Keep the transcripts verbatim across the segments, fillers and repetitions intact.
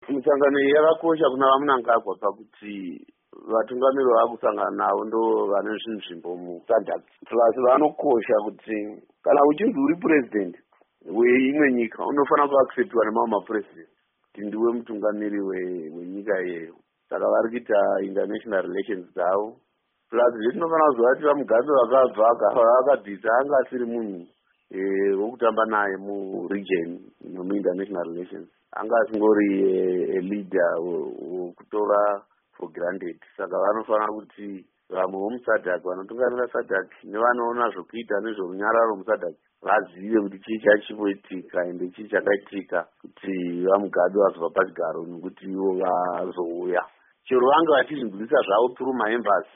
Misangano yakakosha kuna vaMnangagwa pakuti vatungamiri vakusangana navo ndo vane zvinzvimbo muSADC. Plus vanokosha kuti kana uchinzi uri president weimwe nyika unofana kuacceptwa nemamwe mapresident kuti ndiwe mutungamiri wenyika iyeyo. Saka vari kuita international relations dzavo. Plus zvetinofana kuziva kuti vaMugabe vakabva vakabvisa anga asiri munhu wokutamba naye muregion nomuinternational relations. Anga asingori a leader wokutora for granted. Saka vanofana kuti vamwe vomuSADC vanotungamira SADC nevanoona zvokuita nezvorunyararo muSADC vazive kuti chii chachipoitika ende chii chakaitika kuti vaMugabe vazobva pachigaro nekuti ivo vazouya. Chero vanga vachizvinzwisa zvavo through maembassy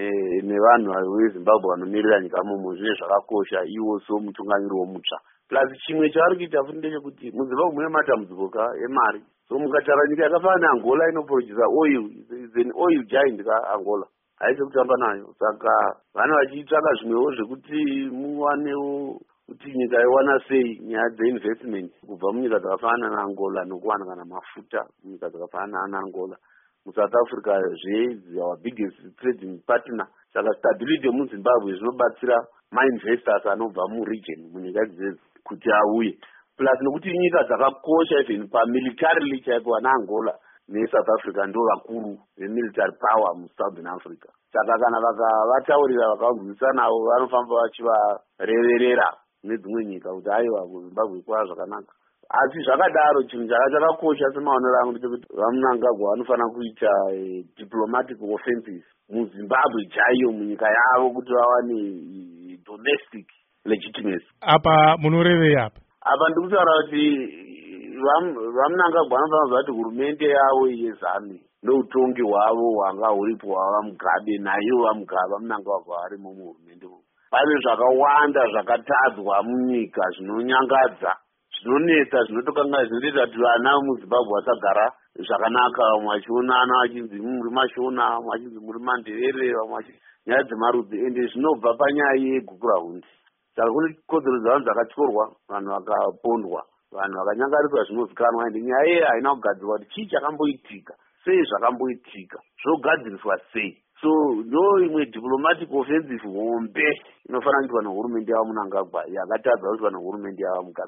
nevanhu veZimbabwe vanomirira nyika mumo zvine zvakakosha iwo somutungamiri womutsva. Plus chimwe chavari kuita futi ndechekuti muZimbabwe mune matambudziko emari. So mukatara nyika yakafanana neAngola inoproducer oil, is an oil giant kaAngola. Haisi kutamba nayo. Saka vana vachitsvaka zvimwewo zvekuti muwanewo kuti nyika iwana sei nyaya dzeinvestment kubva munyika dzakafanana naAngola nokuwana kana mafuta munyika dzakafanana naAngola. MuSouth Africa zve our biggest trading partner. Saka stability yomuZimbabwe zvinobatsira mainvestors anobva muregion munyika dzedzi kuti auye. Plus nokuti nyika dzakakosha even pamilitarily chaipo vanaAngola neSouth Africa ndo vakuru vemilitary power muSouthern Africa. Saka kana vakavataurira vakaunzwisisa navo vanofamba vachivareverera nedzimwe nyika kuti aiwa kuZimbabwe kwava zvakanaka. Asi zvakadaro chinhu chakakosha semaonero angu ndechekuti vaMnangagwa vanofana kuita diplomatic offenses muZimbabwe chaiyo munyika yavo kuti vawane domestic legitimacy. Apa munorevei apa? Apa ndikutaura kuti vaMnangagwa vanofana kuziva kuti hurumende yavo yeZANU noutongi hwavo hwanga huripo hwavaMugabe naivo vaMugabe vaMnangagwa varimo muhurumende. Pane zvakawanda zvakatadzwa munyika zvinonyangadza zvinonetsa zvinotokanganisa zvinoita kuti vana muZimbabwe vasagara zvakanaka. Vamwe vachionana vachinzi muri mashona, vamwe vachinzi muri manderere, vamwe nyaya dzemarudzi ende zvinobva panyaya yegukura hundi. Saka kune kodzero dzavanhu dzakatyorwa, vanhu vakapondwa, vanhu vakanyangariswa zvinozikanwa ende nyaya iyi haina kugadzirwa kuti chii chakamboitika, sei zvakamboitika, zvogadziriswa sei. So ndo imwe diplomatic offensive hombe inofana kuitwa nehurumende yavaMnangagwa yakatadza kuitwa nehurumende yavaMugabe.